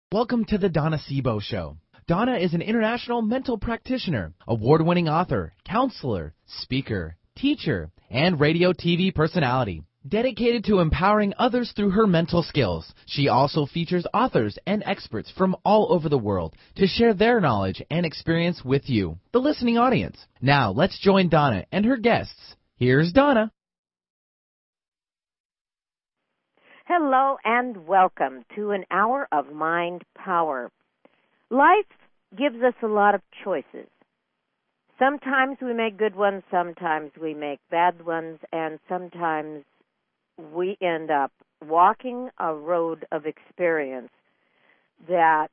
Welcome to the Donna Sebo Show. Donna is an international mental practitioner, award-winning author, counselor, speaker, teacher, and radio TV personality. Dedicated to empowering others through her mental skills, she also features authors and experts from all over the world to share their knowledge and experience with you, the listening audience. Now, let's join Donna and her guests. Here's Donna. Hello and welcome to an hour of mind power. Life gives us a lot of choices. Sometimes we make good ones, sometimes we make bad ones, and sometimes we end up walking a road of experience that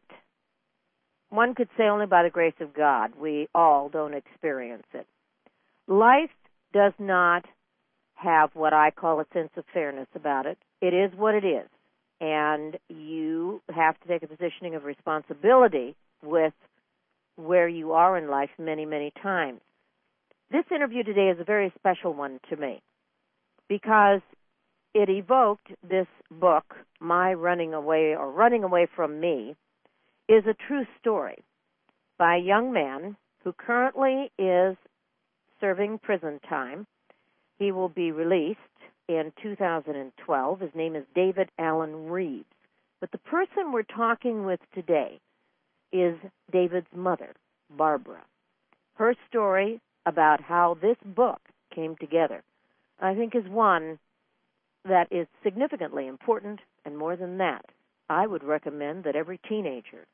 one could say only by the grace of God we all don't experience it. Life does not have what I call a sense of fairness about it. It is what it is, and you have to take a positioning of responsibility with where you are in life many, many times. This interview today is a very special one to me because it evoked this book, My Running Away or Running Away from Me, is a true story by a young man who currently is serving prison time. He will be released in 2012. His name is David Alan Reeves. But the person we're talking with today is David's mother, Barbara. Her story about how this book came together, I think, is one that is significantly important, and more than that, I would recommend that every teenager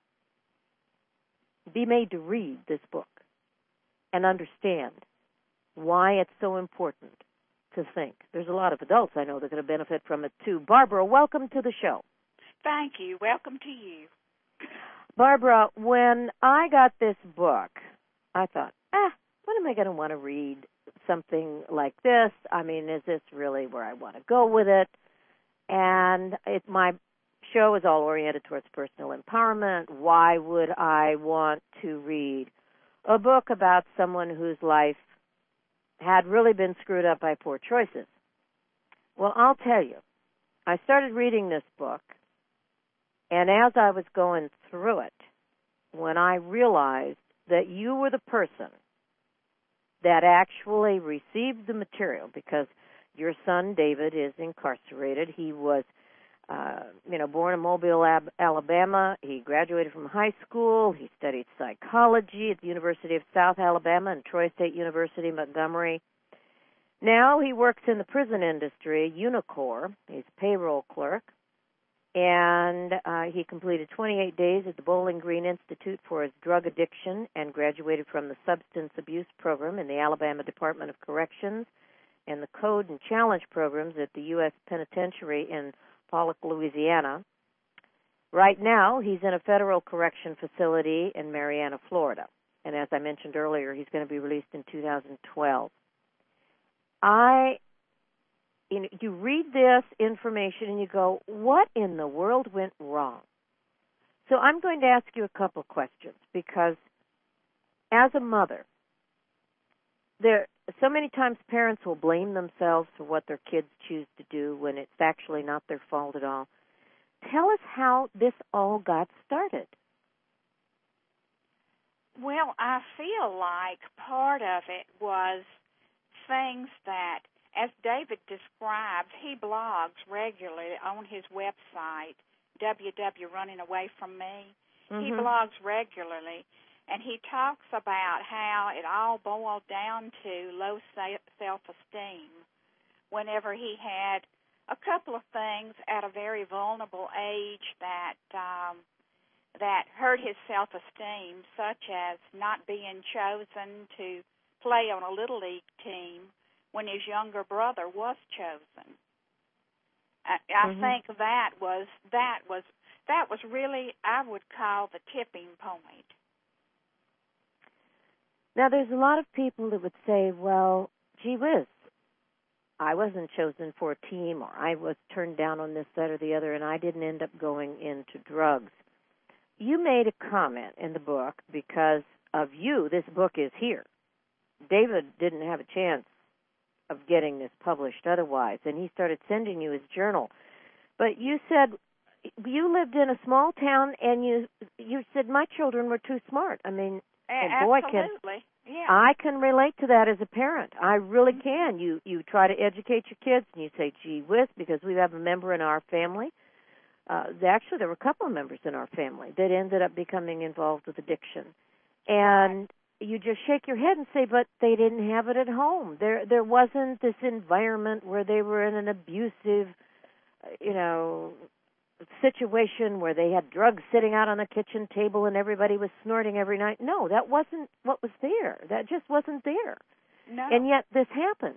be made to read this book and understand why it's so important to think. There's a lot of adults I know that are going to benefit from it too. Barbara, welcome to the show. Thank you. Welcome to you. Barbara, when I got this book, I thought, when am I going to want to read something like this? I mean, is this really where I want to go with it? And my show is all oriented towards personal empowerment. Why would I want to read a book about someone whose life had really been screwed up by poor choices? Well, I'll tell you, I started reading this book, and as I was going through it, when I realized that you were the person that actually received the material, because your son, David, is incarcerated. He was born in Mobile, Alabama. He graduated from high school. He studied psychology at the University of South Alabama and Troy State University, Montgomery. Now he works in the prison industry, Unicor. He's a payroll clerk. And he completed 28 days at the Bowling Green Institute for his drug addiction and graduated from the Substance Abuse Program in the Alabama Department of Corrections and the Code and Challenge programs at the U.S. Penitentiary in Pollock, Louisiana. Right now, he's in a federal correction facility in Marianna, Florida. And as I mentioned earlier, he's going to be released in 2012. You read this information and you go, what in the world went wrong? So I'm going to ask you a couple questions because as a mother, so many times parents will blame themselves for what their kids choose to do when it's actually not their fault at all. Tell us how this all got started. Well, I feel like part of it was things that, as David describes, he blogs regularly on his website, www.runningawayfromme. Mm-hmm. He blogs regularly. And he talks about how it all boiled down to low self-esteem whenever he had a couple of things at a very vulnerable age that hurt his self-esteem, such as not being chosen to play on a Little League team when his younger brother was chosen. I think that was really, I would call, the tipping point. Now, there's a lot of people that would say, well, gee whiz, I wasn't chosen for a team, or I was turned down on this, that, or the other, and I didn't end up going into drugs. You made a comment in the book because of you. This book is here. David didn't have a chance of getting this published otherwise, and he started sending you his journal. But you said you lived in a small town, and you said my children were too smart. I mean, absolutely. Yeah. I can relate to that as a parent. I really can. You try to educate your kids, and you say, gee whiz, because we have a member in our family. Actually, there were a couple of members in our family that ended up becoming involved with addiction. And you just shake your head and say, but they didn't have it at home. There wasn't this environment where they were in an abusive, situation where they had drugs sitting out on the kitchen table and everybody was snorting every night. No, that wasn't what was there. That just wasn't there. No. And yet this happens.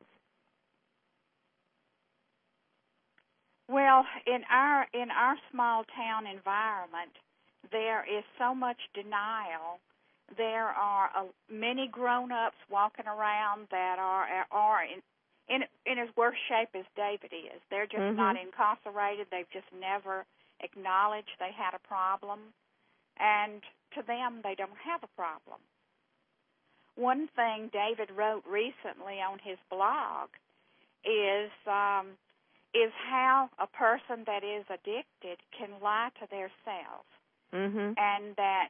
Well, in our small town environment, there is so much denial. There are many grown-ups walking around that are in as worse shape as David is. They're just not incarcerated. They've just never acknowledged they had a problem. And to them, they don't have a problem. One thing David wrote recently on his blog is how a person that is addicted can lie to themselves. And that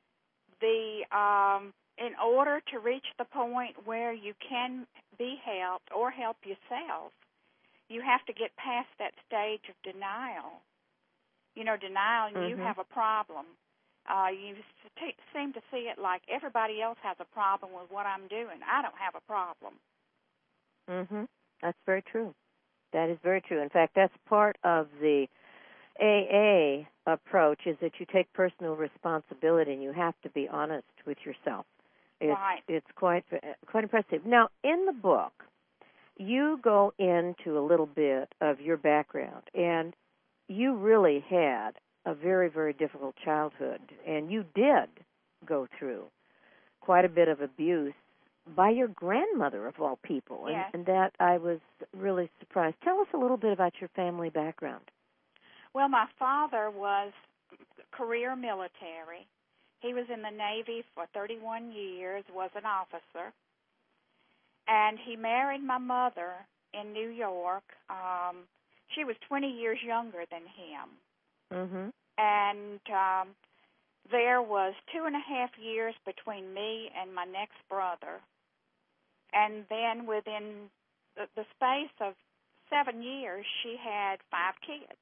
in order to reach the point where you can be helped or help yourself, you have to get past that stage of denial. Denial, you have a problem. You seem to see it like everybody else has a problem with what I'm doing. I don't have a problem. That's very true. That is very true. In fact, that's part of the AA approach, is that you take personal responsibility and you have to be honest with yourself. It's quite impressive. Now, in the book, you go into a little bit of your background, and you really had a very, very difficult childhood, and you did go through quite a bit of abuse by your grandmother, of all people, and that I was really surprised. Tell us a little bit about your family background. Well, my father was career military. He was in the Navy for 31 years, was an officer, and he married my mother in New York. She was 20 years younger than him. And there was 2.5 years between me and my next brother. And then within the space of 7 years, she had 5 kids.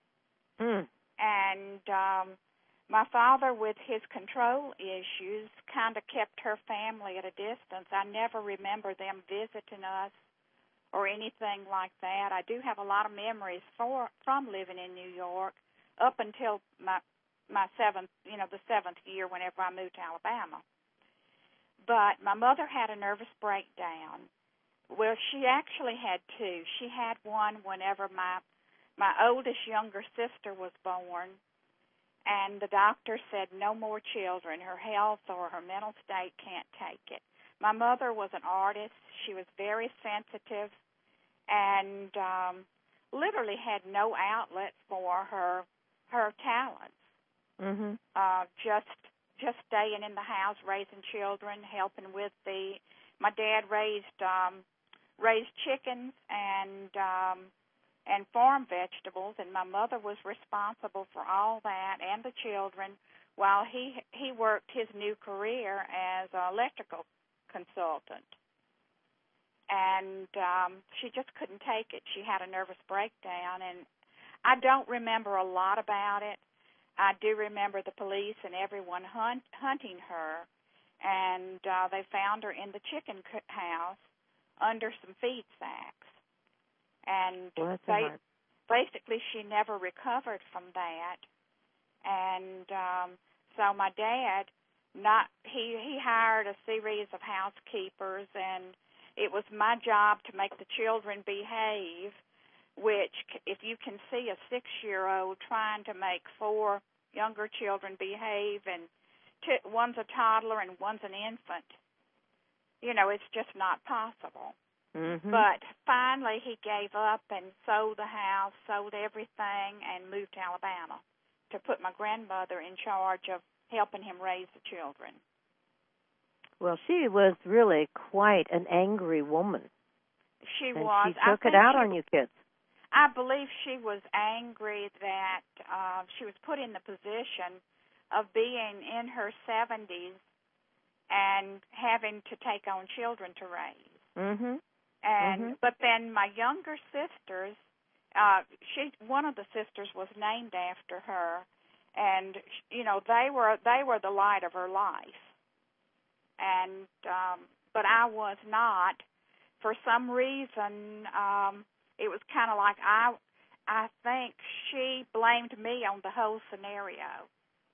And my father, with his control issues, kind of kept her family at a distance. I never remember them visiting us or anything like that. I do have a lot of memories from living in New York up until my seventh, the 7th year whenever I moved to Alabama. But my mother had a nervous breakdown. Well, she actually had 2. She had one whenever my oldest younger sister was born, and the doctor said no more children. Her health or her mental state can't take it. My mother was an artist. She was very sensitive and literally had no outlet for her talents. Just staying in the house, raising children, helping with my dad raised chickens and farm vegetables, and my mother was responsible for all that and the children while he worked his new career as an electrical consultant. And she just couldn't take it. She had a nervous breakdown, and I don't remember a lot about it. I do remember the police and everyone hunting her, and they found her in the chicken house under some feed sacks. And basically she never recovered from that. And so my dad, he hired a series of housekeepers, and it was my job to make the children behave, which if you can see a 6-year-old trying to make 4 younger children behave, and one's a toddler and one's an infant, it's just not possible. But finally he gave up and sold the house, sold everything, and moved to Alabama to put my grandmother in charge of helping him raise the children. Well, she was really quite an angry woman. She was. She took it out on you kids. I believe she was angry that she was put in the position of being in her 70s and having to take on children to raise. Mhm. And but then my younger sisters, one of the sisters was named after her, and they were the light of her life. And but I was not. For some reason, it was kind of like I think she blamed me on the whole scenario.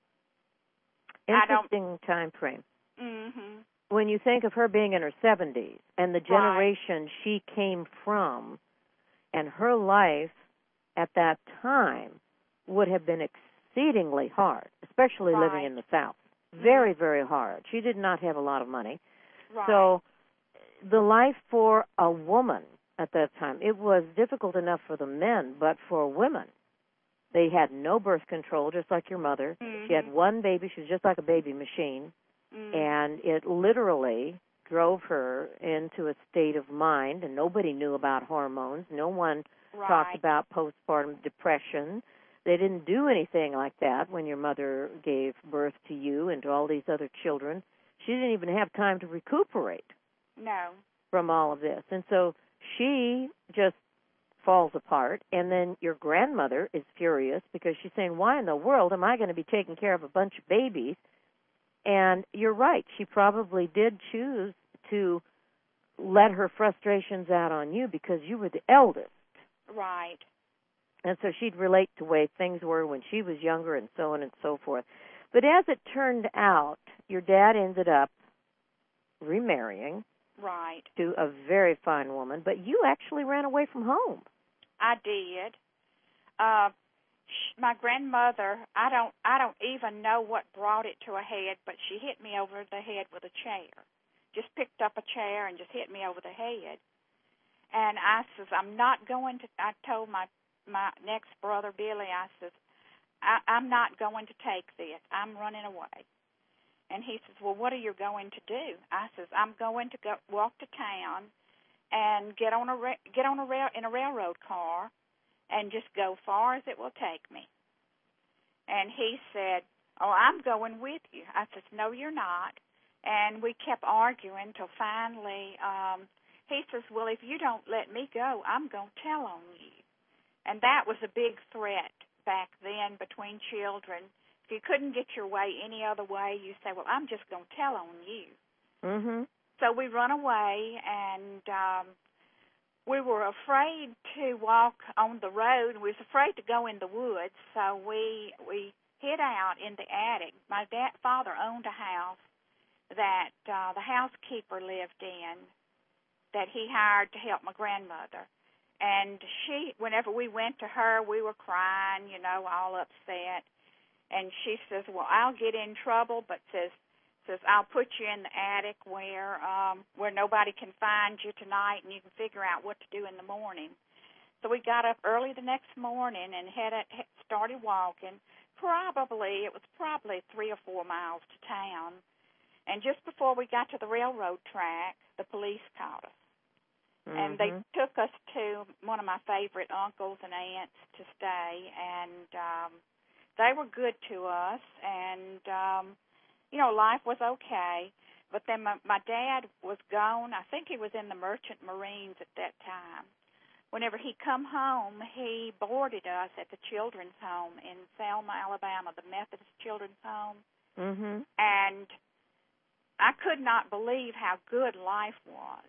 Interesting time frame. Mhm. When you think of her being in her 70s and the generation she came from, and her life at that time would have been exceedingly hard, especially living in the South. Very, very hard. She did not have a lot of money. Right. So the life for a woman at that time, it was difficult enough for the men, but for women, they had no birth control, just like your mother. She had one baby. She was just like a baby machine. And it literally drove her into a state of mind, and nobody knew about hormones. No one talked about postpartum depression. They didn't do anything like that when your mother gave birth to you and to all these other children. She didn't even have time to recuperate from all of this. And so she just falls apart, and then your grandmother is furious because she's saying, why in the world am I going to be taking care of a bunch of babies? And you're right, she probably did choose to let her frustrations out on you because you were the eldest. Right. And so she'd relate to the way things were when she was younger and so on and so forth. But as it turned out, your dad ended up remarrying to a very fine woman, but you actually ran away from home. I did. My grandmother, I don't even know what brought it to a head, but she hit me over the head with a chair. Just picked up a chair and just hit me over the head. And I says, I told my next brother, Billy, I says, I'm not going to take this. I'm running away. And he says, well, what are you going to do? I says, I'm going to go walk to town and get on in a railroad car and just go far as it will take me. And he said, oh, I'm going with you. I said, no, you're not. And we kept arguing till finally he says, well, if you don't let me go, I'm going to tell on you. And that was a big threat back then between children. If you couldn't get your way any other way, you say, well, I'm just going to tell on you. Mm-hmm. So we run away, and we were afraid to walk on the road. We was afraid to go in the woods, so we hid out in the attic. My father owned a house that the housekeeper lived in that he hired to help my grandmother. And whenever we went to her, we were crying, all upset. And she says, well, I'll get in trouble, but says I'll put you in the attic where nobody can find you tonight, and you can figure out what to do in the morning. So we got up early the next morning and started walking. It was probably 3 or 4 miles to town. And just before we got to the railroad track, the police caught us. Mm-hmm. And they took us to one of my favorite uncles and aunts to stay, and they were good to us, and life was okay. But then my dad was gone. I think he was in the Merchant Marines at that time. Whenever he come home, he boarded us at the children's home in Selma, Alabama, the Methodist Children's Home. Mm-hmm. And I could not believe how good life was.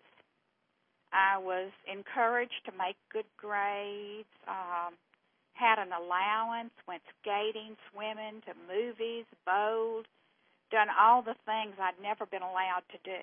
I was encouraged to make good grades, had an allowance, went skating, swimming, to movies, bowled, done all the things I'd never been allowed to do.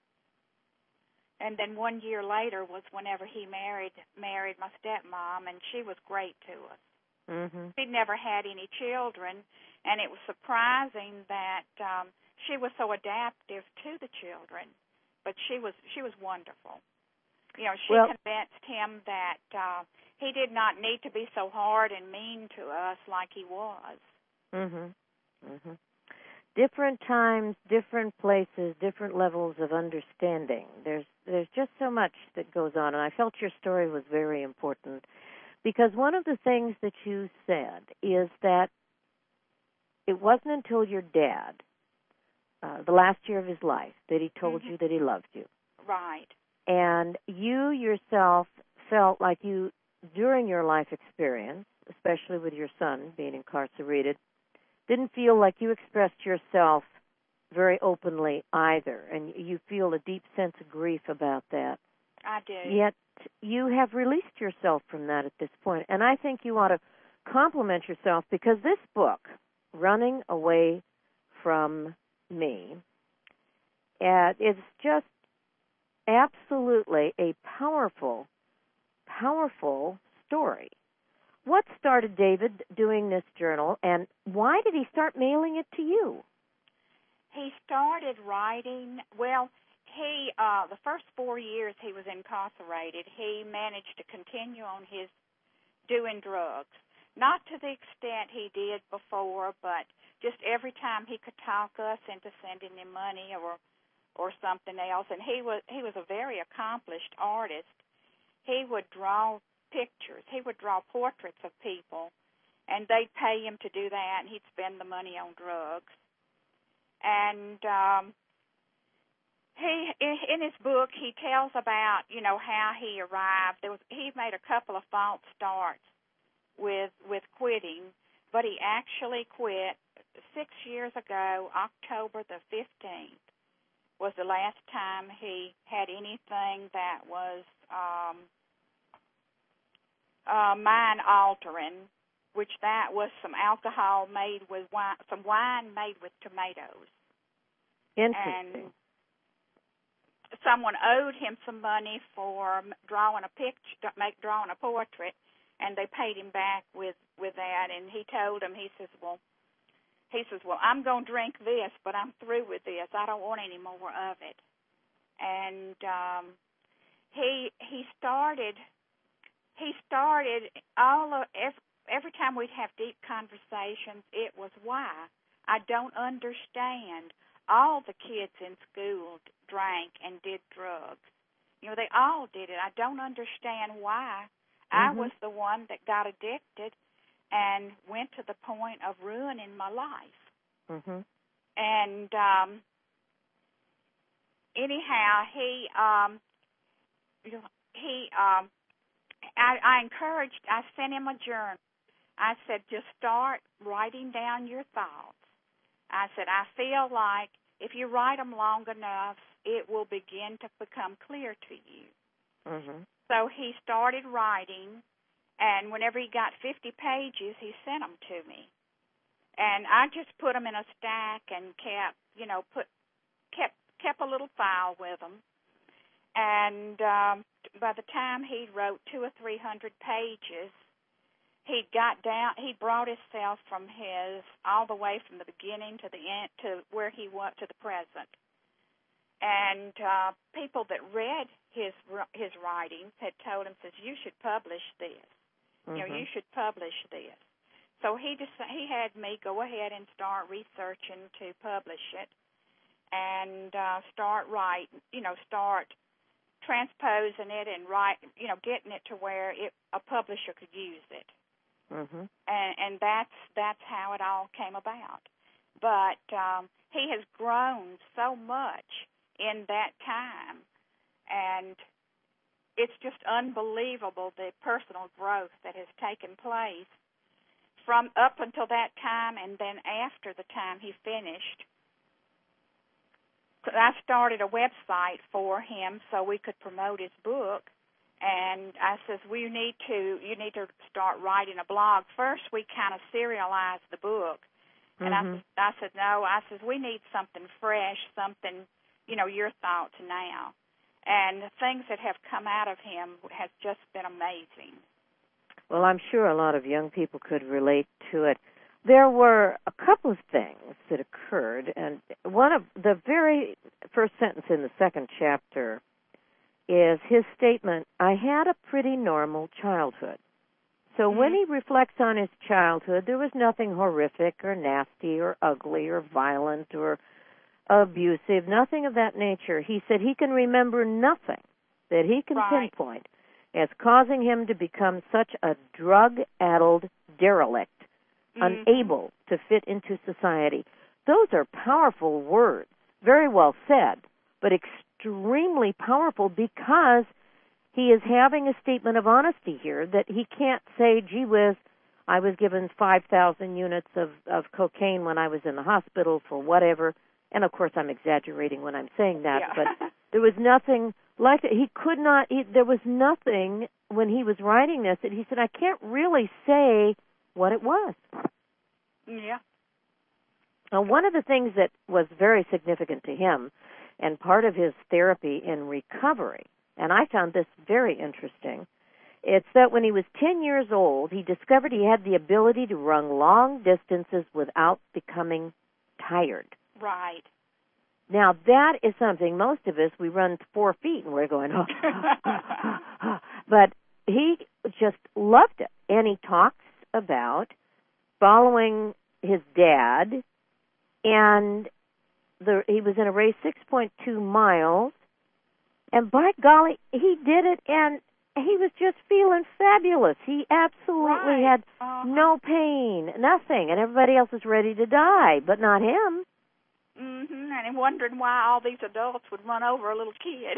And then 1 year later was whenever he married my stepmom, and she was great to us. Mm-hmm. She'd never had any children, and it was surprising that she was so adaptive to the children, but she was wonderful. She convinced him that he did not need to be so hard and mean to us like he was. Mhm. Mhm. Different times, different places, different levels of understanding. There's just so much that goes on, and I felt your story was very important. Because one of the things that you said is that it wasn't until your dad, the last year of his life, that he told you that he loved you. Right. And you yourself felt like you, during your life experience, especially with your son being incarcerated, didn't feel like you expressed yourself very openly either. And you feel a deep sense of grief about that. I do. Yet you have released yourself from that at this point. And I think you ought to compliment yourself, because this book, Running Away from Me, is just absolutely a powerful, powerful story. What started David doing this journal, and why did he start mailing it to you? He started writing, well, he, the first 4 years he was incarcerated, he managed to continue on his doing drugs. Not to the extent he did before, but just every time he could talk us into sending him money or something else. And he was a very accomplished artist. He would draw pictures. He would draw portraits of people, and they'd pay him to do that, and he'd spend the money on drugs. And he, in his book, he tells about, how he arrived. He made a couple of false starts with quitting, but he actually quit 6 years ago. October the 15th was the last time he had anything that was mind-altering, which that was some alcohol made with wine, some wine made with tomatoes. Interesting. And someone owed him some money for drawing a picture, drawing a portrait, and they paid him back with that. And he told him, he says, well, I'm going to drink this, but I'm through with this. I don't want any more of it. And he started every time we'd have deep conversations, it was why. I don't understand. All the kids in school drank and did drugs. They all did it. I don't understand why. I was the one that got addicted and went to the point of ruining my life. And anyhow, I sent him a journal. I said, just start writing down your thoughts. I said, I feel like if you write them long enough, it will begin to become clear to you. So he started writing, and whenever he got 50 pages, he sent them to me. And I just put them in a stack and kept a little file with them. And by the time he wrote 200 or 300 pages, he brought himself from all the way from the beginning to the end to where he was to the present. And people that read his writings had told him, says, you should publish this. You should publish this. So he had me go ahead and start researching to publish it, and start transposing it and getting it to where a publisher could use it. And that's how it all came about. But he has grown so much in that time, and it's just unbelievable the personal growth that has taken place from up until that time and then after the time he finished. I started a website for him so we could promote his book. And I says, you need to start writing a blog. First, we kind of serialized the book. And I said, no, we need something fresh, something, your thoughts now. And the things that have come out of him has just been amazing. Well, I'm sure a lot of young people could relate to it. There were a couple of things that occurred, and one of the very first sentence in the second chapter is his statement, I had a pretty normal childhood. So when he reflects on his childhood, there was nothing horrific or nasty or ugly or violent or abusive, nothing of that nature. He said he can remember nothing that he can pinpoint. as causing him to become such a drug-addled derelict, unable to fit into society. Those are powerful words, very well said, but extremely powerful because he is having a statement of honesty here that he can't say, gee whiz, I was given 5,000 units of cocaine when I was in the hospital for whatever. And, of course, I'm exaggerating when I'm saying that, but there was nothing like that. He could not, there was nothing when he was writing this that he said, I can't really say what it was. Yeah. Now, one of the things that was very significant to him and part of his therapy in recovery, and I found this very interesting, it's that when he was 10 years old, he discovered he had the ability to run long distances without becoming tired. Right. Now, that is something most of us, we run 4 feet and we're going, oh. But he just loved it. And he talks about following his dad, and he was in a race 6.2 miles, and by golly, he did it, and he was just feeling fabulous. He absolutely had no pain, nothing, and everybody else was ready to die, but not him. And I'm wondering why all these adults would run over a little kid.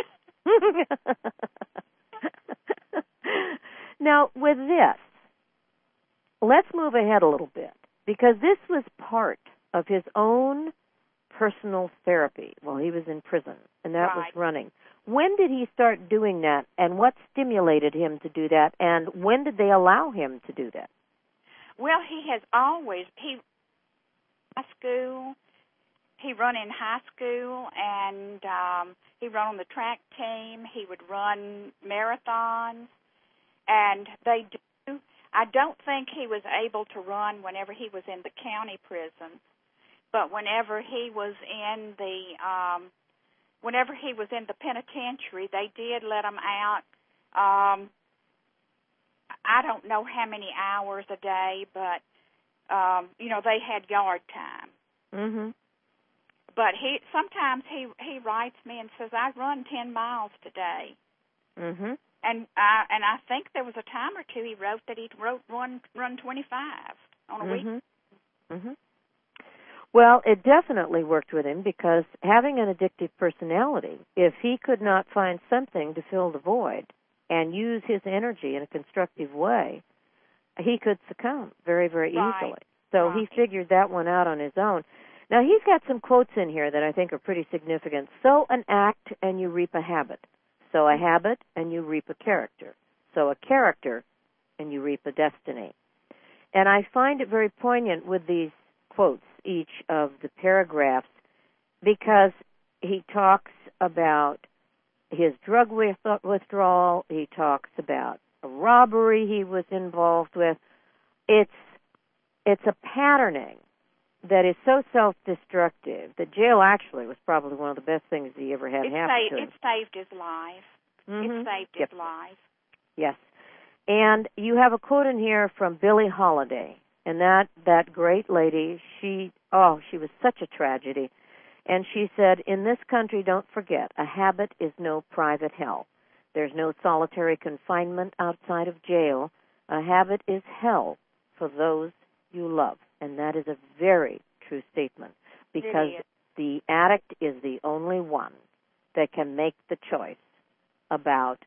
Now, with this, let's move ahead a little bit, because this was part of his own personal therapy while he was in prison, and that was running. When did he start doing that, and what stimulated him to do that, and when did they allow him to do that? Well, he has always, high school, he run in high school, and he run on the track team. He would run marathons, and I don't think he was able to run whenever he was in the county prison, but whenever he was in the penitentiary, they did let him out. I don't know how many hours a day, but they had yard time. Mhm. But sometimes he writes me and says, I run 10 miles today. Mhm. And I think there was a time or two he wrote that he'd run 25 on a week. Mhm. Well, it definitely worked with him, because having an addictive personality, if he could not find something to fill the void and use his energy in a constructive way, he could succumb very, very easily. So he figured that one out on his own. Now, he's got some quotes in here that I think are pretty significant. Sow an act and you reap a habit. Sow a habit and you reap a character. Sow a character and you reap a destiny. And I find it very poignant with these quotes, each of the paragraphs, because he talks about his drug withdrawal. He talks about a robbery he was involved with. It's a patterning that is so self-destructive that jail actually was probably one of the best things he ever had happen to him. It saved his life. Mm-hmm. It saved his life. Yes. And you have a quote in here from Billie Holiday. And that great lady, she was such a tragedy. And she said, in this country, don't forget, a habit is no private hell. There's no solitary confinement outside of jail. A habit is hell for those you love. And that is a very true statement, because the addict is the only one that can make the choice about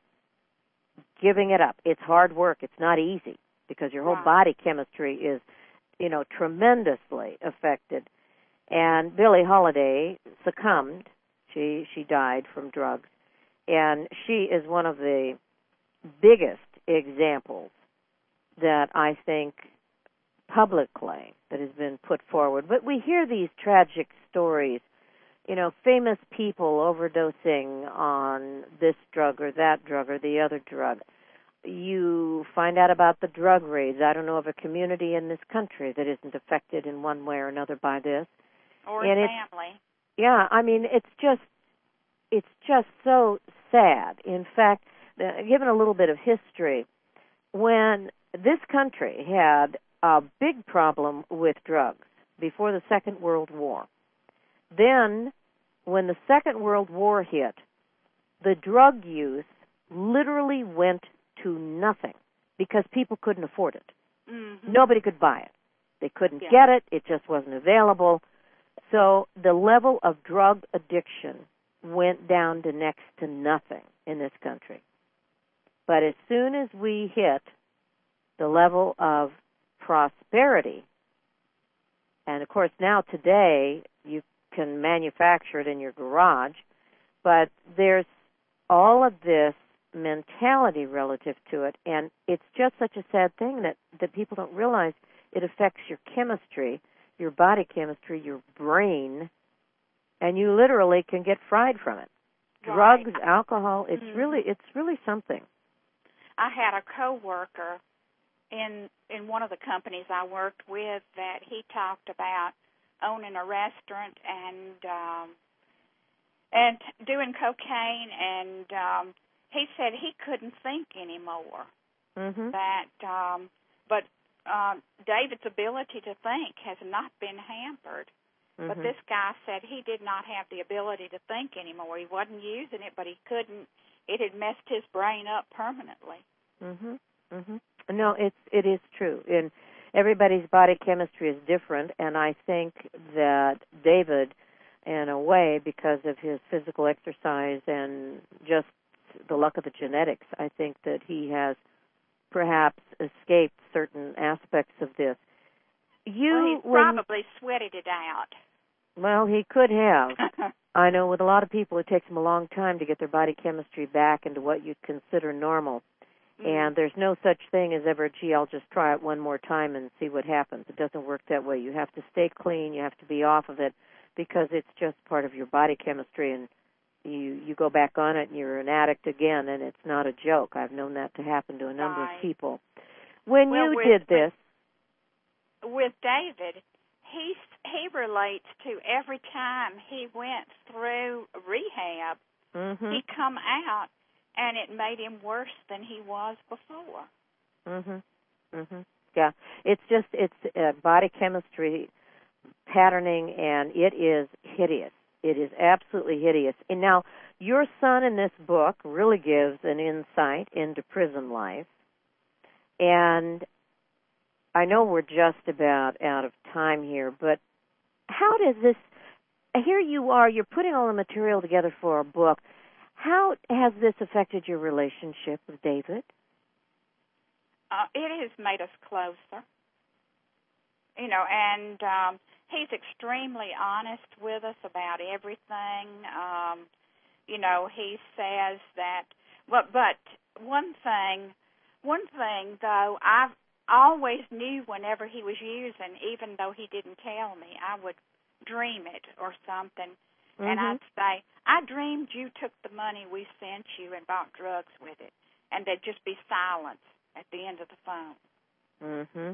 giving it up. It's hard work. It's not easy, because your whole body chemistry is, tremendously affected. And Billie Holiday succumbed. She died from drugs. And she is one of the biggest examples that I think publicly that has been put forward. But we hear these tragic stories, famous people overdosing on this drug or that drug or the other drug. You find out about the drug raids. I don't know of a community in this country that isn't affected in one way or another by this. Or a family. Yeah, I mean, it's just so sad. In fact, given a little bit of history, when this country had a big problem with drugs before the Second World War, then when the Second World War hit, the drug use literally went to nothing because people couldn't afford it. Mm-hmm. Nobody could buy it. They couldn't Yeah. get it. It just wasn't available. So the level of drug addiction went down to next to nothing in this country. But as soon as we hit the level of prosperity, and of course now today you can manufacture it in your garage, but there's all of this mentality relative to it, and it's just such a sad thing that people don't realize it affects your chemistry, your body chemistry, your brain, and you literally can get fried from it. Right. Drugs, alcohol, it's really something. I had a coworker in one of the companies I worked with that he talked about owning a restaurant and doing cocaine, and he said he couldn't think anymore. Mm-hmm. But David's ability to think has not been hampered. Mm-hmm. But this guy said he did not have the ability to think anymore. He wasn't using it, but he couldn't. It had messed his brain up permanently. Mhm. Mhm. No, it is true. And everybody's body chemistry is different, and I think that David, in a way, because of his physical exercise and just the luck of the genetics, I think that he has perhaps escaped certain aspects of this. He probably sweated it out. Well, he could have. I know with a lot of people it takes them a long time to get their body chemistry back into what you'd consider normal. And there's no such thing as ever, gee, I'll just try it one more time and see what happens. It doesn't work that way. You have to stay clean. You have to be off of it because it's just part of your body chemistry, and you go back on it and you're an addict again, and it's not a joke. I've known that to happen to a number of people. When you did this... With David, he relates to every time he went through rehab, he'd come out, and it made him worse than he was before. Yeah, it's body chemistry patterning, and it is hideous. It is absolutely hideous. And now, your son in this book really gives an insight into prison life, and I know we're just about out of time here, but how does this, here you are, you're putting all the material together for a book. How has this affected your relationship with David? It has made us closer. And he's extremely honest with us about everything. He says that, but one thing though, I've always knew whenever he was using, even though he didn't tell me, I would dream it or something. And I'd say, I dreamed you took the money we sent you and bought drugs with it. And there'd just be silence at the end of the phone.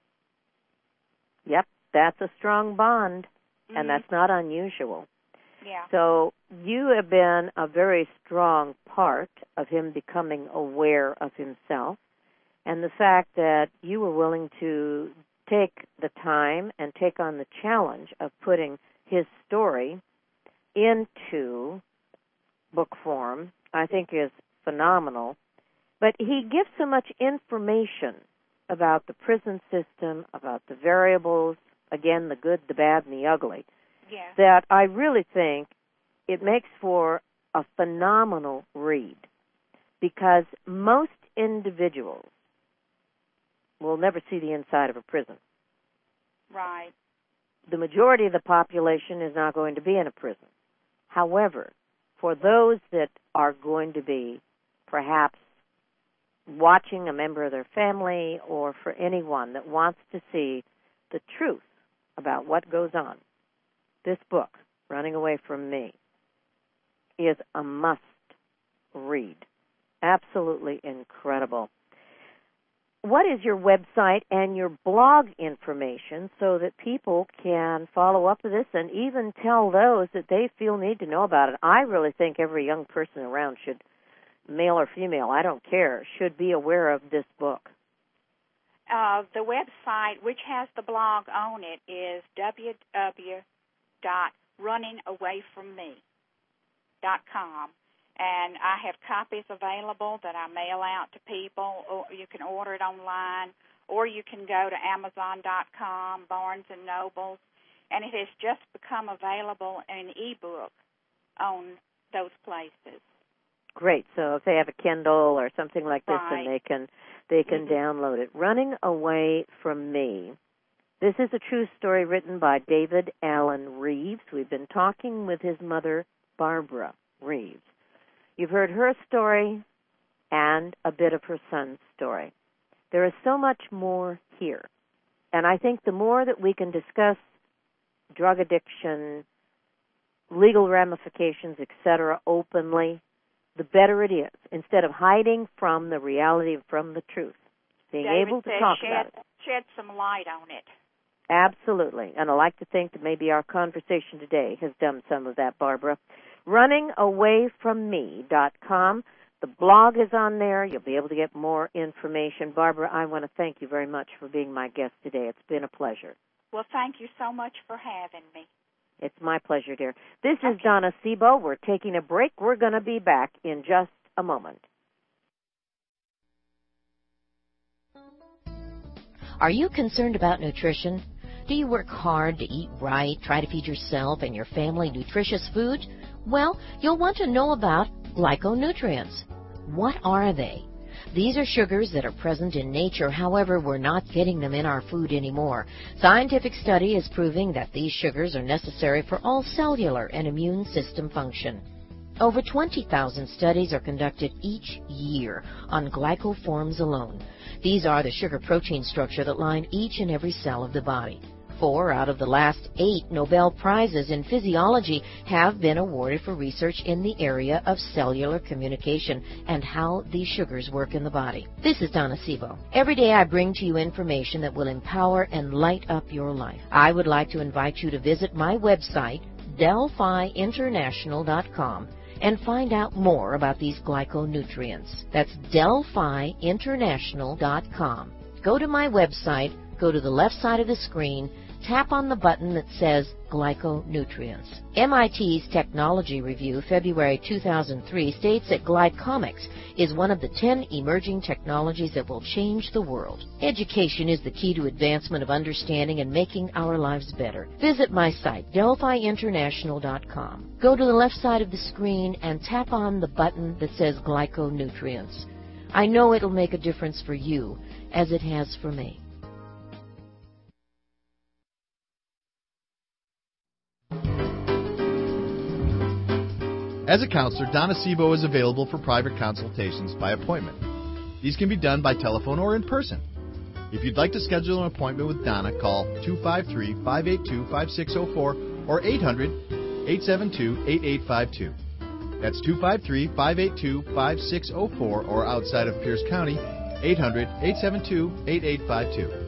Yep, that's a strong bond, and that's not unusual. Yeah. So you have been a very strong part of him becoming aware of himself, and the fact that you were willing to take the time and take on the challenge of putting his story into book form, I think is phenomenal. But he gives so much information about the prison system, about the variables, again, the good, the bad, and the ugly, that I really think it makes for a phenomenal read, because most individuals will never see the inside of a prison. Right. The majority of the population is not going to be in a prison. However, for those that are going to be perhaps watching a member of their family, or for anyone that wants to see the truth about what goes on, this book, Running Away From Me, is a must-read. Absolutely incredible. What is your website and your blog information so that people can follow up with this and even tell those that they feel need to know about it? I really think every young person around should, male or female, I don't care, should be aware of this book. The website, which has the blog on it, is www.runningawayfromme.com. And I have copies available that I mail out to people, or you can order it online, or you can go to Amazon.com, Barnes & Noble, and it has just become available in ebook on those places. Great. So if they have a Kindle or something like this, Right. then they can download it. Running Away from Me. This is a true story written by David Allen Reeves. We've been talking with his mother, Barbara Reeves. You've heard her story and a bit of her son's story. There is so much more here. And I think the more that we can discuss drug addiction, legal ramifications, etc., openly, the better it is, instead of hiding from the reality, from the truth. Being David able to said talk about it. Shed some light on it. Absolutely. And I like to think that maybe our conversation today has done some of that, Barbara. RunningAwayFromMe.com. The blog is on there. You'll be able to get more information. Barbara, I want to thank you very much for being my guest today. It's been a pleasure. Well, thank you so much for having me. It's my pleasure, dear. This is Donna Sebo. We're taking a break. We're going to be back in just a moment. Are you concerned about nutrition? Do you work hard to eat right, try to feed yourself and your family nutritious food? Well, you'll want to know about glyconutrients. What are they? These are sugars that are present in nature, however, we're not getting them in our food anymore. Scientific study is proving that these sugars are necessary for all cellular and immune system function. Over 20,000 studies are conducted each year on glycoforms alone. These are the sugar-protein structure that line each and every cell of the body. 4 out of the last 8 Nobel Prizes in physiology have been awarded for research in the area of cellular communication and how these sugars work in the body. This is Donna Sebo. Every day I bring to you information that will empower and light up your life. I would like to invite you to visit my website, DelphiInternational.com, and find out more about these glyconutrients. That's DelphiInternational.com. Go to my website, go to the left side of the screen, tap on the button that says Glyconutrients. MIT's Technology Review, February 2003, states that glycomics is one of the 10 emerging technologies that will change the world. Education is the key to advancement of understanding and making our lives better. Visit my site, DelphiInternational.com. Go to the left side of the screen and tap on the button that says Glyconutrients. I know it'll make a difference for you, as it has for me. As a counselor, Donna Sebo is available for private consultations by appointment. These can be done by telephone or in person. If you'd like to schedule an appointment with Donna, call 253-582-5604 or 800-872-8852. That's 253-582-5604 or outside of Pierce County, 800-872-8852.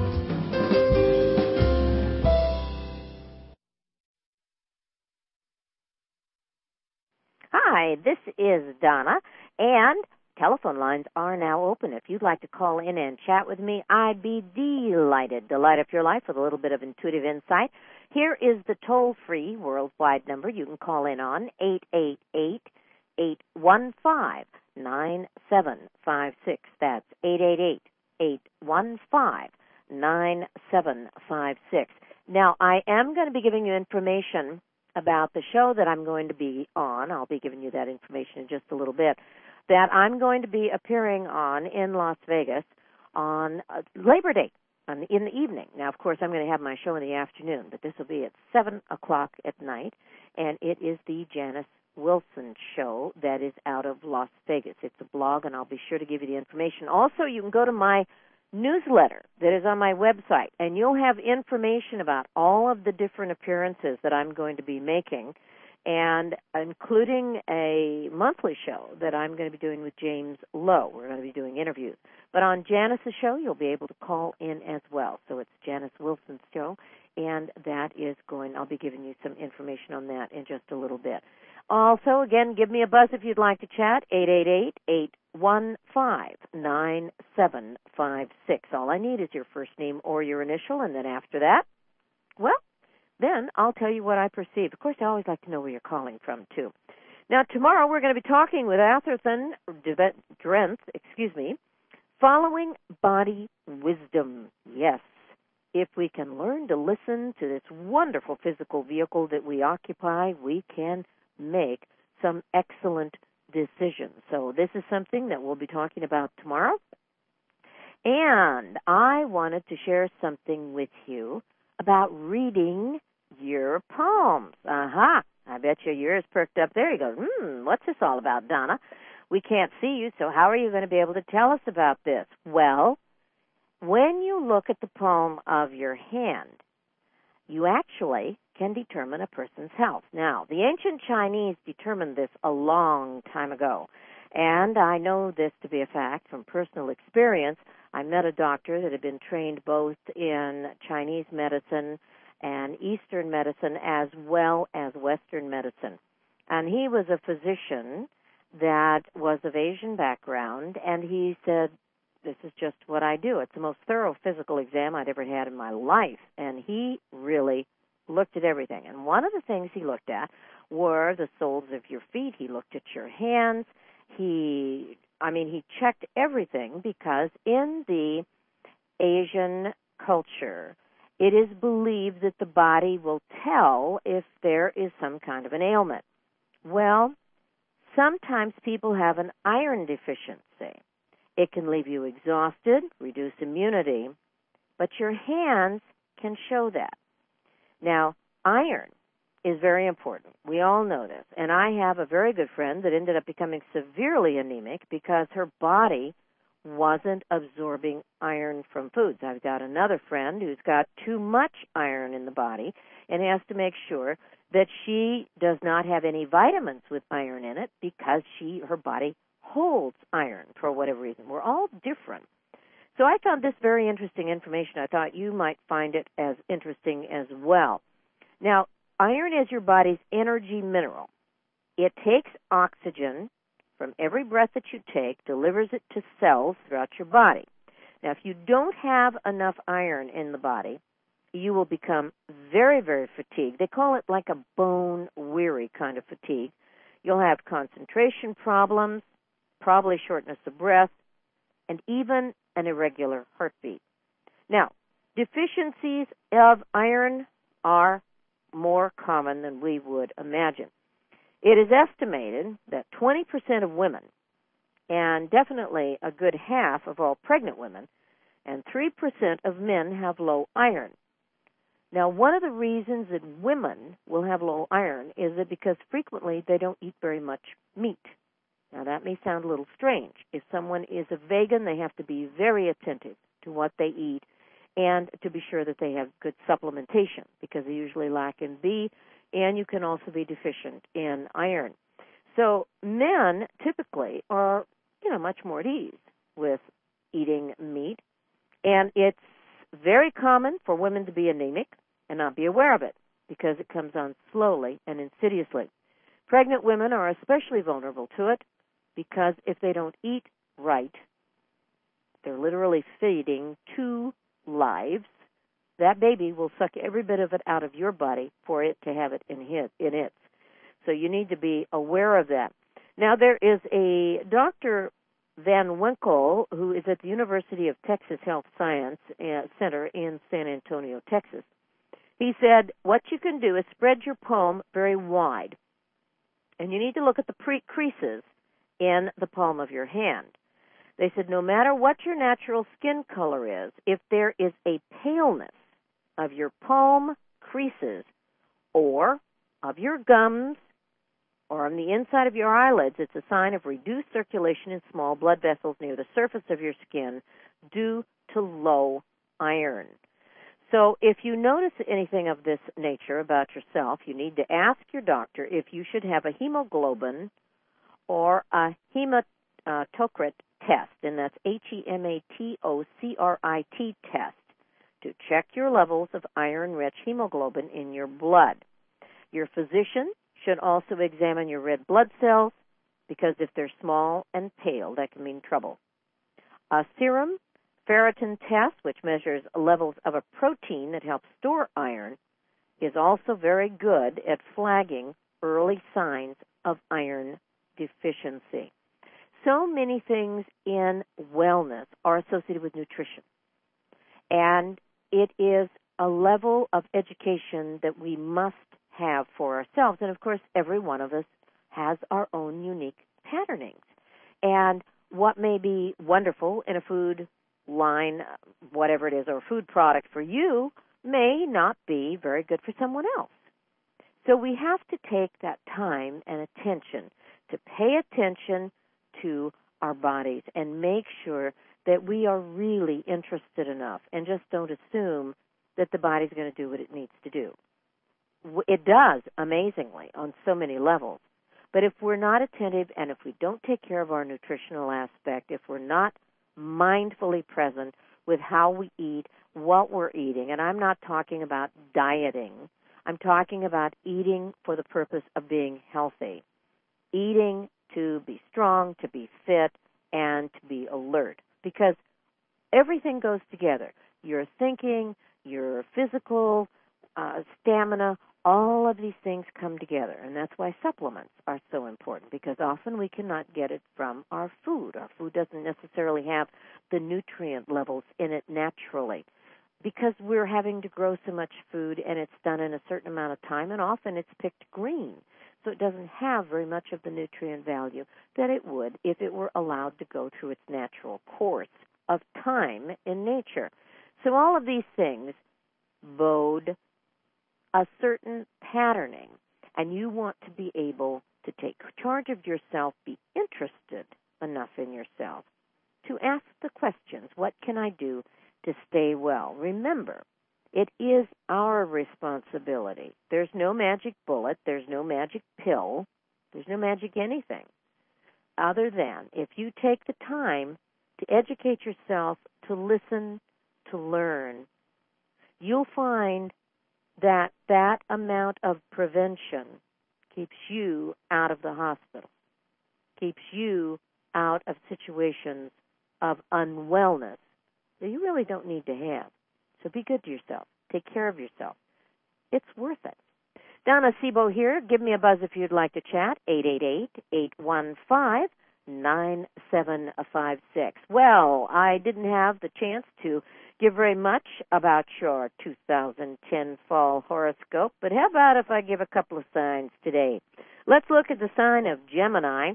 Hi, this is Donna, and telephone lines are now open. If you'd like to call in and chat with me, I'd be delighted to light up your life with a little bit of intuitive insight. Here is the toll-free worldwide number you can call in on, 888-815-9756. That's 888-815-9756. Now, I am going to be giving you information about the show that I'm going to be on. I'll be giving you that information in just a little bit, that I'm going to be appearing on in Las Vegas on Labor Day in the evening. Now, of course, I'm going to have my show in the afternoon, but this will be at 7 o'clock at night, and it is the Janice Wilson Show that is out of Las Vegas. It's a blog, and I'll be sure to give you the information. Also, you can go to my newsletter that is on my website, and you'll have information about all of the different appearances that I'm going to be making, and including a monthly show that I'm going to be doing with James Lowe. We're going to be doing interviews. But on Janice's show, you'll be able to call in as well. So it's Janice Wilson's show, and I'll be giving you some information on that in just a little bit. Also, again, give me a buzz if you'd like to chat, 888-815-9756. All I need is your first name or your initial, and then after that, well, then I'll tell you what I perceive. Of course, I always like to know where you're calling from, too. Now, tomorrow we're going to be talking with Atherton Drenth, following body wisdom. Yes, if we can learn to listen to this wonderful physical vehicle that we occupy, we can make some excellent decisions. So this is something that we'll be talking about tomorrow. And I wanted to share something with you about reading your palms. Aha! I bet your ears perked up there. You go, what's this all about, Donna? We can't see you, so how are you going to be able to tell us about this? Well, when you look at the palm of your hand, you actually can determine a person's health. Now, the ancient Chinese determined this a long time ago, and I know this to be a fact from personal experience. I met a doctor that had been trained both in Chinese medicine and Eastern medicine as well as Western medicine. And he was a physician that was of Asian background, and he said, this is just what I do. It's the most thorough physical exam I'd ever had in my life. And he really looked at everything. And one of the things he looked at were the soles of your feet. He looked at your hands. He checked everything because in the Asian culture, it is believed that the body will tell if there is some kind of an ailment. Well, sometimes people have an iron deficiency. It can leave you exhausted, reduce immunity, but your hands can show that. Now, iron is very important. We all know this. And I have a very good friend that ended up becoming severely anemic because her body wasn't absorbing iron from foods. I've got another friend who's got too much iron in the body and has to make sure that she does not have any vitamins with iron in it because her body holds iron for whatever reason. We're all different. So I found this very interesting information. I thought you might find it as interesting as well. Now, iron is your body's energy mineral. It takes oxygen from every breath that you take, delivers it to cells throughout your body. Now, if you don't have enough iron in the body, you will become very, very fatigued. They call it like a bone-weary kind of fatigue. You'll have concentration problems, probably shortness of breath, and even an irregular heartbeat. Now, deficiencies of iron are more common than we would imagine. It is estimated that 20% of women, and definitely a good half of all pregnant women, and 3% of men have low iron. Now, one of the reasons that women will have low iron is that because frequently they don't eat very much meat. Now, that may sound a little strange. If someone is a vegan, they have to be very attentive to what they eat and to be sure that they have good supplementation because they usually lack in B, and you can also be deficient in iron. So men typically are, much more at ease with eating meat, and it's very common for women to be anemic and not be aware of it because it comes on slowly and insidiously. Pregnant women are especially vulnerable to it because if they don't eat right, they're literally feeding two lives. That baby will suck every bit of it out of your body for it to have it in its. So you need to be aware of that. Now, there is a Dr. Van Winkle who is at the University of Texas Health Science Center in San Antonio, Texas. He said, what you can do is spread your palm very wide, and you need to look at the creases in the palm of your hand. They said no matter what your natural skin color is, if there is a paleness of your palm creases or of your gums or on the inside of your eyelids, it's a sign of reduced circulation in small blood vessels near the surface of your skin due to low iron. So if you notice anything of this nature about yourself, you need to ask your doctor if you should have a hemoglobin or a hematocrit test, and that's hematocrit test, to check your levels of iron-rich hemoglobin in your blood. Your physician should also examine your red blood cells because if they're small and pale, that can mean trouble. A serum ferritin test, which measures levels of a protein that helps store iron, is also very good at flagging early signs of iron deficiency. So many things in wellness are associated with nutrition. And it is a level of education that we must have for ourselves. And, of course, every one of us has our own unique patternings. And what may be wonderful in a food line, whatever it is, or food product for you, may not be very good for someone else. So we have to take that time and attention to pay attention to our bodies and make sure that we are really interested enough and just don't assume that the body's going to do what it needs to do. It does, amazingly, on so many levels. But if we're not attentive and if we don't take care of our nutritional aspect, if we're not mindfully present with how we eat, what we're eating, and I'm not talking about dieting, I'm talking about eating for the purpose of being healthy, eating to be strong, to be fit, and to be alert, because everything goes together. Your thinking, your physical stamina, all of these things come together, and that's why supplements are so important, because often we cannot get it from our food. Our food doesn't necessarily have the nutrient levels in it naturally, because we're having to grow so much food, and it's done in a certain amount of time, and often it's picked green, so it doesn't have very much of the nutrient value that it would if it were allowed to go through its natural course of time in nature. So all of these things bode a certain patterning, and you want to be able to take charge of yourself, be interested enough in yourself to ask the questions, what can I do to stay well? Remember, it is our responsibility. There's no magic bullet, there's no magic pill, there's no magic anything, other than if you take the time to educate yourself, to listen, to learn, you'll find that that amount of prevention keeps you out of the hospital, keeps you out of situations of unwellness that you really don't need to have. So be good to yourself. Take care of yourself. It's worth it. Donna Sebo here. Give me a buzz if you'd like to chat, 888-815-9756. Well, I didn't have the chance to give very much about your 2010 fall horoscope, but how about if I give a couple of signs today? Let's look at the sign of Gemini.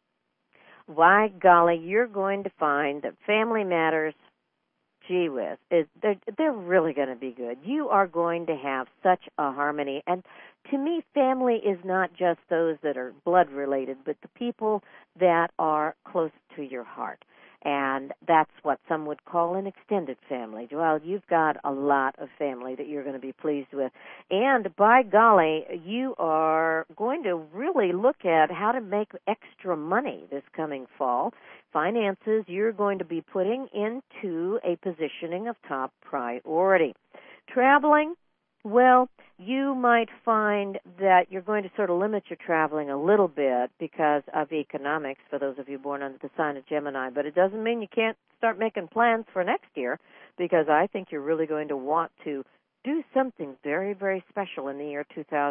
By golly, you're going to find that family matters, gee whiz, they're really going to be good. You are going to have such a harmony. And to me, family is not just those that are blood related, but the people that are close to your heart. And that's what some would call an extended family. Well, you've got a lot of family that you're going to be pleased with. And by golly, you are going to really look at how to make extra money this coming fall. Finances, you're going to be putting into a positioning of top priority. Traveling, well, you might find that you're going to sort of limit your traveling a little bit because of economics for those of you born under the sign of Gemini, but it doesn't mean you can't start making plans for next year, because I think you're really going to want to do something very, very special in the year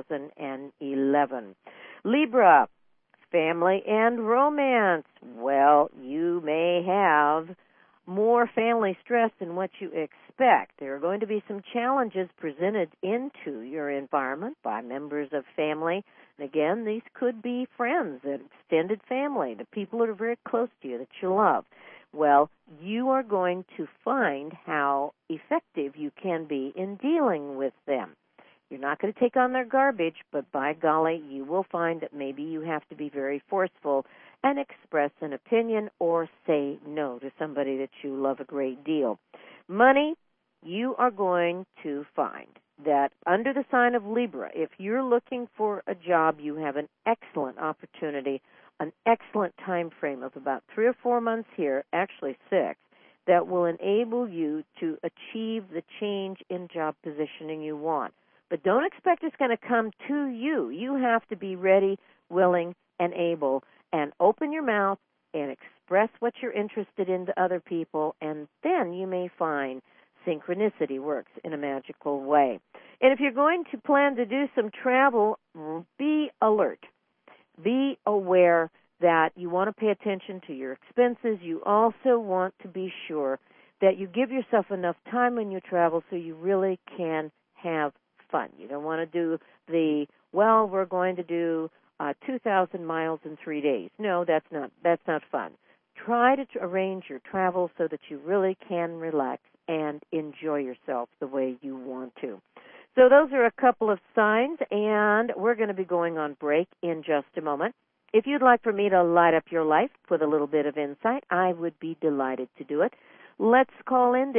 2011. Libra, family and romance. Well, you may have more family stress than what you expect. There are going to be some challenges presented into your environment by members of family. And again, these could be friends, an extended family, the people that are very close to you that you love. Well, you are going to find how effective you can be in dealing with them. You're not going to take on their garbage, but by golly, you will find that maybe you have to be very forceful and express an opinion or say no to somebody that you love a great deal. Money, you are going to find that under the sign of Libra, if you're looking for a job, you have an excellent opportunity, an excellent time frame of about 3 or 4 months here, actually 6, that will enable you to achieve the change in job positioning you want. But don't expect it's going to come to you. You have to be ready, willing, and able, and open your mouth and express what you're interested in to other people, and then you may find synchronicity works in a magical way. And if you're going to plan to do some travel, be alert. Be aware that you want to pay attention to your expenses. You also want to be sure that you give yourself enough time when you travel so you really can have fun. You don't want to do we're going to do 2,000 miles in 3 days. No, that's not fun. Try to arrange your travel so that you really can relax and enjoy yourself the way you want to. So those are a couple of signs, and we're going to be going on break in just a moment. If you'd like for me to light up your life with a little bit of insight, I would be delighted to do it. Let's call in to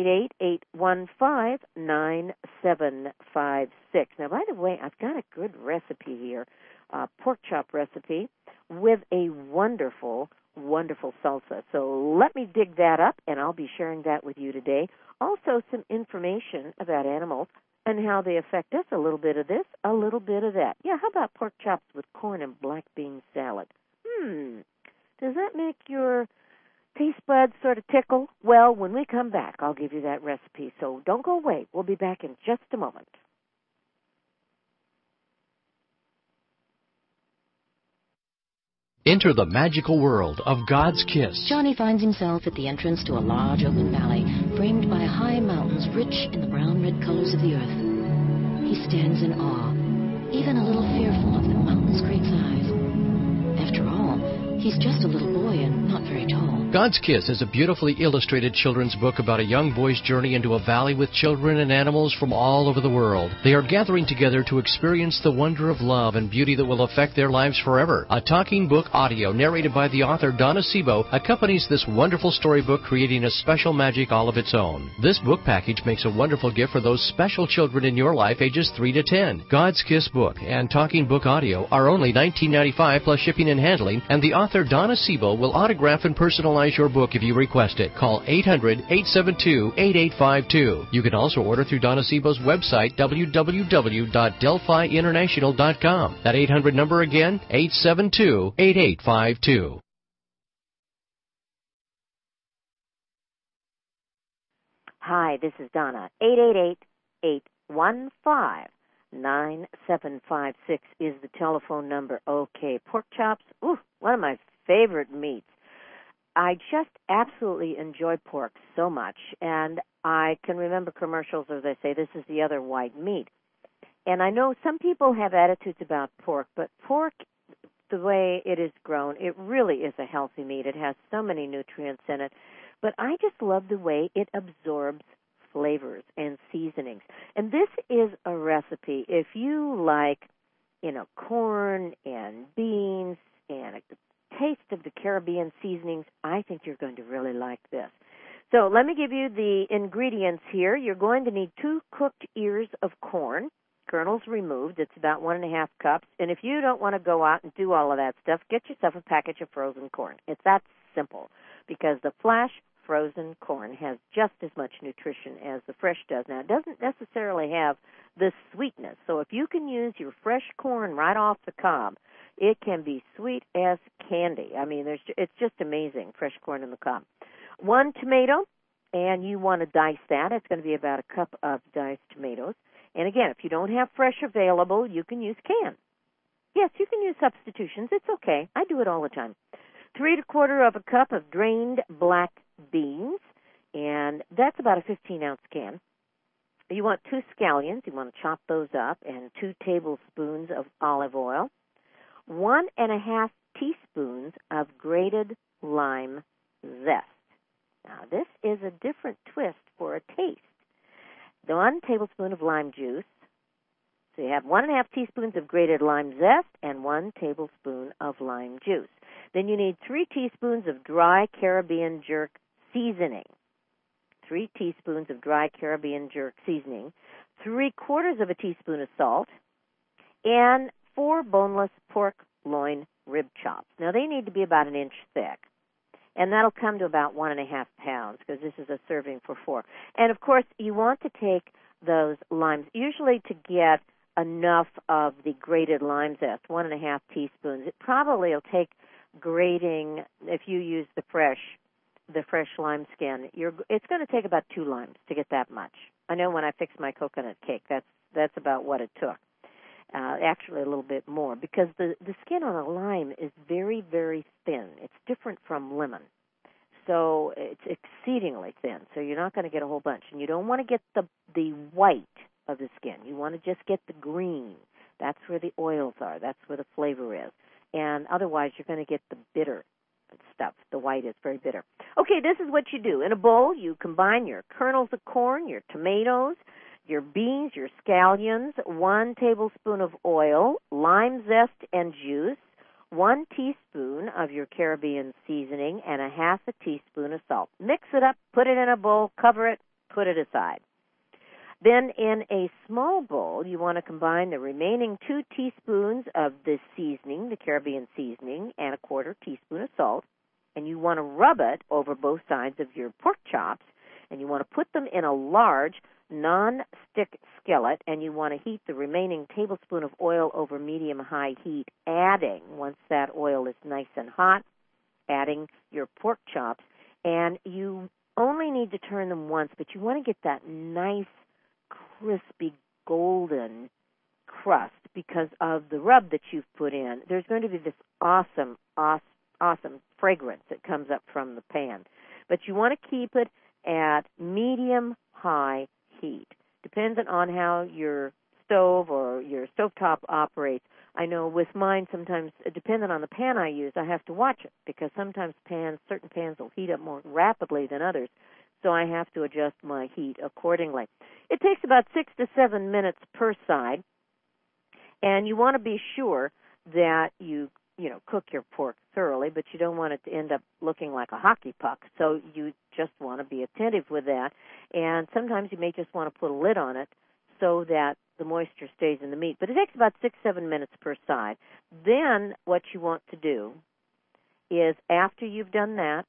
888-815-9756. Now, by the way, I've got a good recipe here, pork chop recipe with a wonderful, wonderful salsa. So let me dig that up, and I'll be sharing that with you today. Also, some information about animals and how they affect us, a little bit of this, a little bit of that. Yeah, how about pork chops with corn and black bean salad? Does that make your taste buds sort of tickle? Well, when we come back, I'll give you that recipe. So don't go away. We'll be back in just a moment. Enter the magical world of God's kiss. Johnny finds himself at the entrance to a large open valley framed by high mountains rich in the brown red colors of the earth. He stands in awe, even a little fearful of the mountain's great size. After all, he's just a little boy and not very tall. God's Kiss is a beautifully illustrated children's book about a young boy's journey into a valley with children and animals from all over the world. They are gathering together to experience the wonder of love and beauty that will affect their lives forever. A talking book audio narrated by the author Donna Sebo accompanies this wonderful storybook, creating a special magic all of its own. This book package makes a wonderful gift for those special children in your life ages 3 to 10. God's Kiss book and talking book audio are only $19.95 plus shipping and handling, and the author Donna Sebo will autograph and personalize your book if you request it. Call 800-872-8852. You can also order through Donna Sebo's website, www.delphiinternational.com. That 800 number again, 872-8852. Hi, this is Donna. 888-815-9756 is the telephone number. Okay, pork chops, one of my favorite meats. I just absolutely enjoy pork so much, and I can remember commercials where they say this is the other white meat. And I know some people have attitudes about pork, but pork, the way it is grown, it really is a healthy meat. It has so many nutrients in it. But I just love the way it absorbs flavors and seasonings. And this is a recipe. If you like, corn and beans and a taste of the Caribbean seasonings, I think you're going to really like this. So let me give you the ingredients here. You're going to need 2 cooked ears of corn, kernels removed. It's about 1.5 cups. And if you don't want to go out and do all of that stuff, get yourself a package of frozen corn. It's that simple, because the flash frozen corn has just as much nutrition as the fresh does. Now, it doesn't necessarily have the sweetness. So if you can use your fresh corn right off the cob, it can be sweet as candy. I mean, it's just amazing, fresh corn in the cob. 1 tomato, and you want to dice that. It's going to be about a cup of diced tomatoes. And again, if you don't have fresh available, you can use canned. Yes, you can use substitutions. It's okay. I do it all the time. 3/4 of a cup of drained black beans, and that's about a 15-ounce can. You want 2 scallions. You want to chop those up, and 2 tablespoons of olive oil. 1.5 teaspoons of grated lime zest. Now, this is a different twist for a taste. 1 tablespoon of lime juice. So you have 1.5 teaspoons of grated lime zest and 1 tablespoon of lime juice. Then you need 3 teaspoons of dry Caribbean jerk seasoning. 3 teaspoons of dry Caribbean jerk seasoning. 3/4 of a teaspoon of salt. And 4 boneless pork loin rib chops. Now, they need to be about 1 inch thick. And that'll come to about 1.5 pounds, because this is a serving for 4. And, of course, you want to take those limes, usually to get enough of the grated lime zest, 1.5 teaspoons. It probably will take grating, if you use the fresh lime skin, it's going to take about 2 limes to get that much. I know when I fixed my coconut cake, that's about what it took. actually a little bit more, because the skin on a lime is very, very thin. It's different from lemon. So it's exceedingly thin, so you're not going to get a whole bunch. And you don't want to get the white of the skin. You want to just get the green. That's where the oils are. That's where the flavor is. And otherwise, you're going to get the bitter stuff. The white is very bitter. Okay, this is what you do. In a bowl, you combine your kernels of corn, your tomatoes, your beans, your scallions, 1 tablespoon of oil, lime zest and juice, 1 teaspoon of your Caribbean seasoning, and a half a teaspoon of salt. Mix it up, put it in a bowl, cover it, put it aside. Then in a small bowl, you want to combine the remaining 2 teaspoons of the seasoning, the Caribbean seasoning, and a 1/4 teaspoon of salt. And you want to rub it over both sides of your pork chops, and you want to put them in a large non-stick skillet, and you want to heat the remaining tablespoon of oil over medium-high heat, adding, once that oil is nice and hot, adding your pork chops. And you only need to turn them once, but you want to get that nice, crispy, golden crust because of the rub that you've put in. There's going to be this awesome fragrance that comes up from the pan. But you want to keep it at medium-high heat, depending on how your stove or your stovetop operates. I know with mine sometimes, depending on the pan I use, I have to watch it because sometimes certain pans will heat up more rapidly than others, so I have to adjust my heat accordingly. It takes about 6 to 7 minutes per side, and you want to be sure that you cook your pork thoroughly, but you don't want it to end up looking like a hockey puck. So you just want to be attentive with that. And sometimes you may just want to put a lid on it so that the moisture stays in the meat. But it takes about 6-7 minutes per side. Then what you want to do is after you've done that,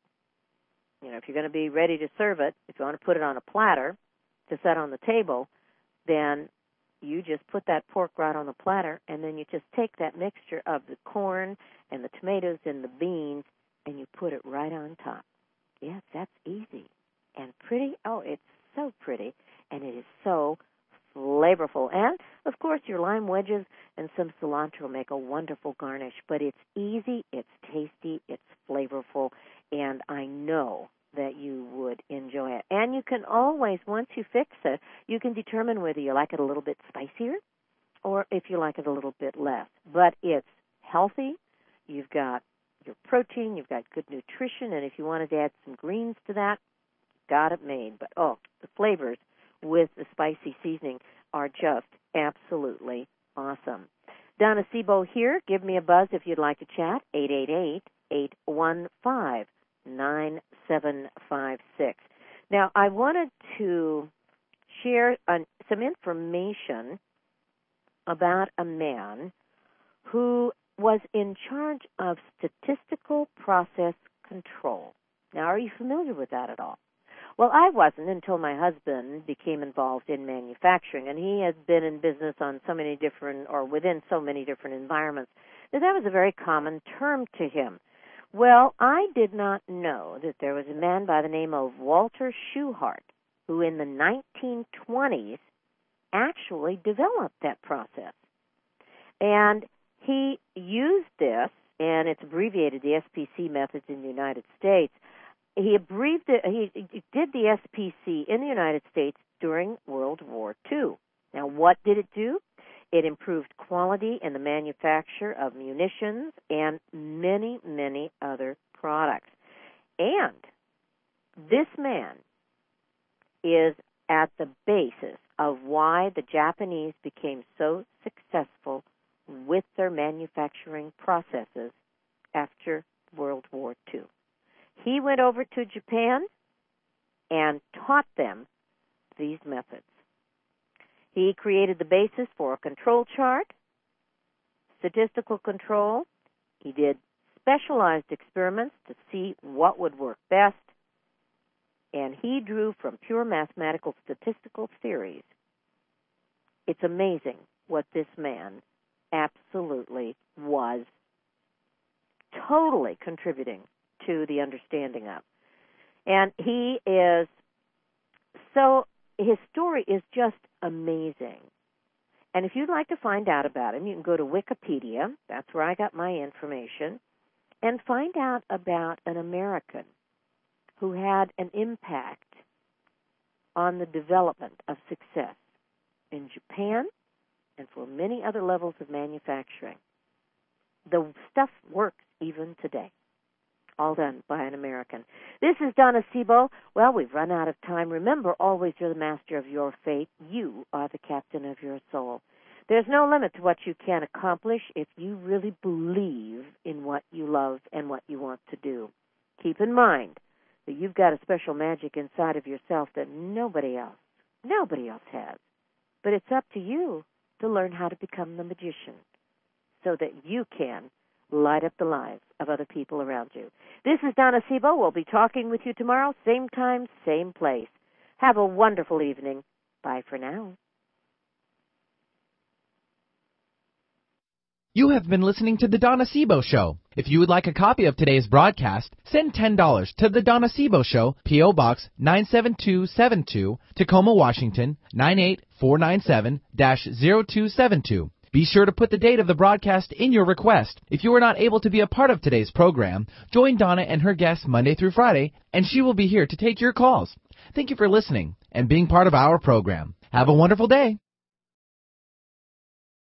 if you're going to be ready to serve it, if you want to put it on a platter to set on the table, then you just put that pork right on the platter, and then you just take that mixture of the corn and the tomatoes and the beans, and you put it right on top. Yes, that's easy and pretty. Oh, it's so pretty, and it is so flavorful. And, of course, your lime wedges and some cilantro make a wonderful garnish. But it's easy, it's tasty, it's flavorful, and I know that you would enjoy it. And you can always, once you fix it, you can determine whether you like it a little bit spicier or if you like it a little bit less. But it's healthy. You've got your protein. You've got good nutrition. And if you wanted to add some greens to that, got it made. But, the flavors with the spicy seasoning are just absolutely awesome. Donna Sebo here. Give me a buzz if you'd like to chat. 888-815-9756. Now, I wanted to share some information about a man who was in charge of statistical process control. Now, are you familiar with that at all? Well, I wasn't until my husband became involved in manufacturing, and he has been in business on so many different, or within so many different environments, that was a very common term to him. Well, I did not know that there was a man by the name of Walter Shewhart who in the 1920s actually developed that process. And he used this, and it's abbreviated, the SPC methods in the United States. He did the SPC in the United States during World War II. Now, what did it do? It improved quality in the manufacture of munitions and many, many other products. And this man is at the basis of why the Japanese became so successful with their manufacturing processes after World War II. He went over to Japan and taught them these methods. He created the basis for a control chart, statistical control. He did specialized experiments to see what would work best, and he drew from pure mathematical statistical theories. It's amazing what this man absolutely was totally contributing to the understanding of. And he is so, his story is just amazing. And if you'd like to find out about him, you can go to Wikipedia. That's where I got my information. And find out about an American who had an impact on the development of success in Japan and for many other levels of manufacturing. The stuff works even today. All done by an American. This is Donna Sebo. Well, we've run out of time. Remember, always you're the master of your fate. You are the captain of your soul. There's no limit to what you can accomplish if you really believe in what you love and what you want to do. Keep in mind that you've got a special magic inside of yourself that nobody else has. But it's up to you to learn how to become the magician so that you can light up the lives of other people around you. This is Donna Sebo. We'll be talking with you tomorrow, same time, same place. Have a wonderful evening. Bye for now. You have been listening to The Donna Sebo Show. If you would like a copy of today's broadcast, send $10 to The Donna Sebo Show, P.O. Box 97272, Tacoma, Washington, 98497-0272. Be sure to put the date of the broadcast in your request. If you were not able to be a part of today's program, join Donna and her guests Monday through Friday, and she will be here to take your calls. Thank you for listening and being part of our program. Have a wonderful day.